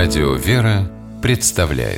Радио «Вера» представляет.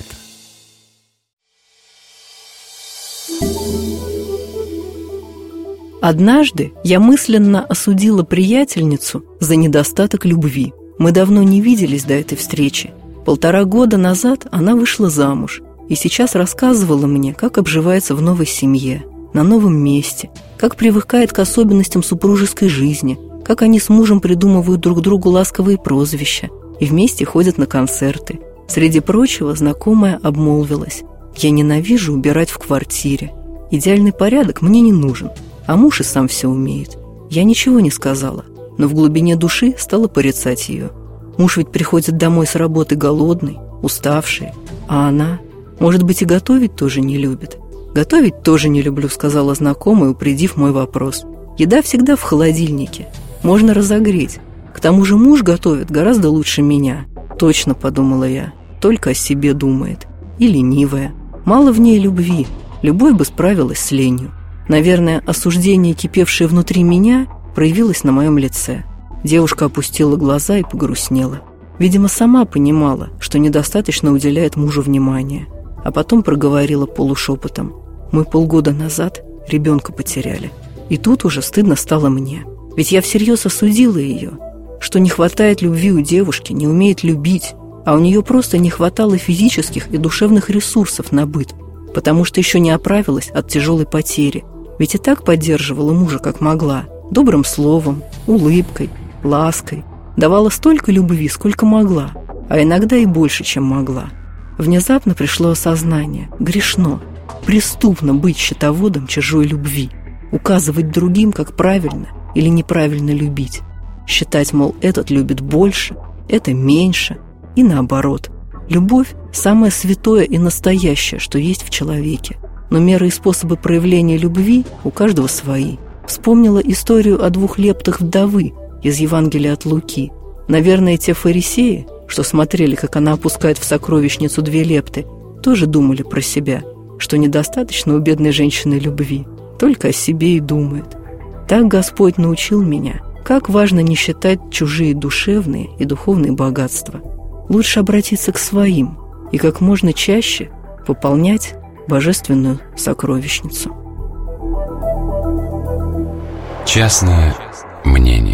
Однажды я мысленно осудила приятельницу за недостаток любви. Мы давно не виделись до этой встречи. 1,5 года назад она вышла замуж и сейчас рассказывала мне, как обживается в новой семье, на новом месте, как привыкает к особенностям супружеской жизни, как они с мужем придумывают друг другу ласковые прозвища и вместе ходят на концерты. Среди прочего, знакомая обмолвилась: «Я ненавижу убирать в квартире. Идеальный порядок мне не нужен, а муж и сам все умеет». Я ничего не сказала, но в глубине души стала порицать ее. Муж ведь приходит домой с работы голодный, уставший, а она, может быть, и готовить тоже не любит. «Готовить тоже не люблю», — сказала знакомая, упредив мой вопрос. «Еда всегда в холодильнике, можно разогреть. К тому же муж готовит гораздо лучше меня». «Точно», — подумала я, — «только о себе думает. И ленивая. Мало в ней любви, любовь бы справилась с ленью». Наверное, осуждение, кипевшее внутри меня, проявилось на моем лице. Девушка опустила глаза и погрустнела. Видимо, сама понимала, что недостаточно уделяет мужу внимания. А потом проговорила полушепотом: «Мы полгода назад ребенка потеряли. И тут уже стыдно стало мне. Ведь я всерьез осудила ее, что не хватает любви у девушки, не умеет любить, а у нее просто не хватало физических и душевных ресурсов на быт, потому что еще не оправилась от тяжелой потери. Ведь и так поддерживала мужа как могла, добрым словом, улыбкой, лаской, давала столько любви, сколько могла, а иногда и больше, чем могла». Внезапно пришло осознание: грешно, преступно быть счетоводом чужой любви, указывать другим, как правильно или неправильно любить, считать, мол, этот любит больше, это меньше, и наоборот. Любовь – самое святое и настоящее, что есть в человеке. Но меры и способы проявления любви у каждого свои. Вспомнила историю о 2 лептах вдовы из Евангелия от Луки. Наверное, те фарисеи, что смотрели, как она опускает в сокровищницу 2 лепты, тоже думали про себя, что недостаточно у бедной женщины любви, только о себе и думает. Так Господь научил меня, как важно не считать чужие душевные и духовные богатства. Лучше обратиться к своим и как можно чаще пополнять божественную сокровищницу. Частное мнение.